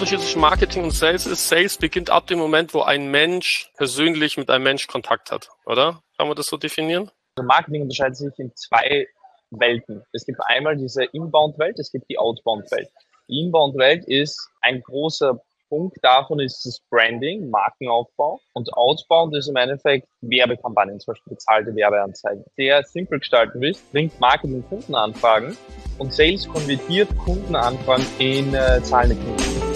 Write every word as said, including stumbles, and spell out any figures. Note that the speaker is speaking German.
Unterschied zwischen Marketing und Sales ist, Sales beginnt ab dem Moment, wo ein Mensch persönlich mit einem Mensch Kontakt hat, oder? Kann man das so definieren? Also Marketing unterscheidet sich in zwei Welten. Es gibt einmal diese Inbound-Welt, es gibt die Outbound-Welt. Die Inbound-Welt ist ein großer Punkt davon ist das Branding, Markenaufbau, und Outbound ist im Endeffekt Werbekampagnen, zum Beispiel bezahlte Werbeanzeigen. Sehr simpel gestalten willst, bringt Marketing Kundenanfragen und Sales konvertiert Kundenanfragen in äh, zahlende Kunden.